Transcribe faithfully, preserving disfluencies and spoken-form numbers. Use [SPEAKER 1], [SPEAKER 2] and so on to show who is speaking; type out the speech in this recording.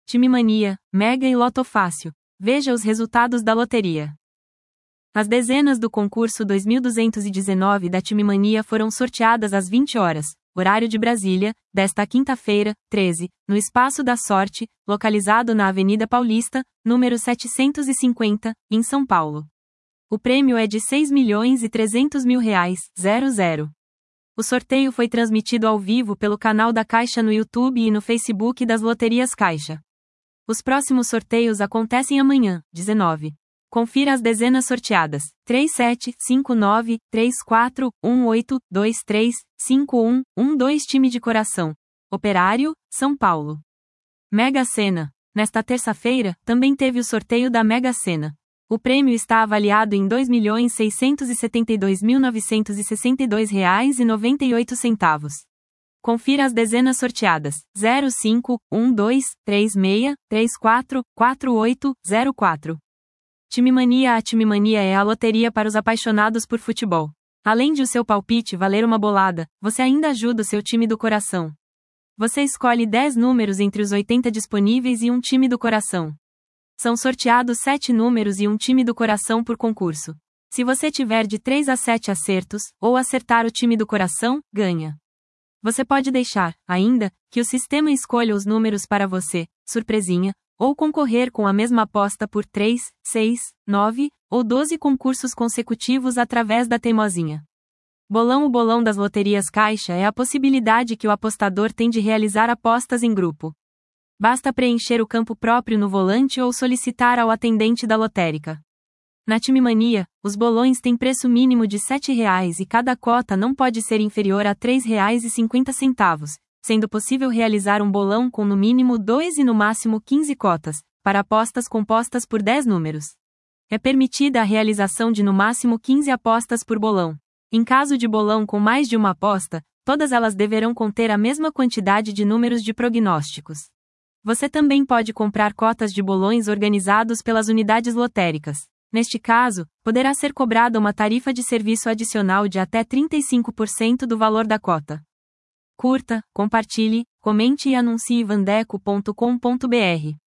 [SPEAKER 1] Time Mania, Mega e Loto Fácil. Veja os resultados da loteria. As dezenas do concurso dois mil duzentos e dezenove da Time Mania foram sorteadas às vinte horas, horário de Brasília, desta quinta-feira, treze, no Espaço da Sorte, localizado na Avenida Paulista, número setecentos e cinquenta, em São Paulo. O prêmio é de seis milhões e trezentos mil reais, zero zero. O sorteio foi transmitido ao vivo pelo canal da Caixa no YouTube e no Facebook das Loterias Caixa. Os próximos sorteios acontecem amanhã, dezenove. Confira as dezenas sorteadas: três sete, cinco nove, três quatro, um oito, dois três, cinco um, um dois Time de Coração. Operário, São Paulo. Mega Sena. Nesta terça-feira, também teve o sorteio da Mega Sena. O prêmio está avaliado em dois milhões seiscentos e setenta e dois mil novecentos e sessenta e dois reais e noventa e oito centavos. Confira as dezenas sorteadas: zero cinco, um dois, três seis, três quatro, quatro oito, zero quatro. Time Mania. A Time Mania é a loteria para os apaixonados por futebol. Além de o seu palpite valer uma bolada, você ainda ajuda o seu time do coração. Você escolhe dez números entre os oitenta disponíveis e um time do coração. São sorteados sete números e um time do coração por concurso. Se você tiver de três a sete acertos, ou acertar o time do coração, ganha. Você pode deixar, ainda, que o sistema escolha os números para você, surpresinha, ou concorrer com a mesma aposta por três, seis, nove ou doze concursos consecutivos através da teimosinha. Bolão. O bolão das loterias Caixa é a possibilidade que o apostador tem de realizar apostas em grupo. Basta preencher o campo próprio no volante ou solicitar ao atendente da lotérica. Na Time Mania, os bolões têm preço mínimo de sete reais e cada cota não pode ser inferior a três reais e cinquenta centavos, sendo possível realizar um bolão com no mínimo dois e no máximo quinze cotas, para apostas compostas por dez números. É permitida a realização de no máximo quinze apostas por bolão. Em caso de bolão com mais de uma aposta, todas elas deverão conter a mesma quantidade de números de prognósticos. Você também pode comprar cotas de bolões organizados pelas unidades lotéricas. Neste caso, poderá ser cobrada uma tarifa de serviço adicional de até trinta e cinco por cento do valor da cota. Curta, compartilhe, comente e anuncie vandeco ponto com ponto br.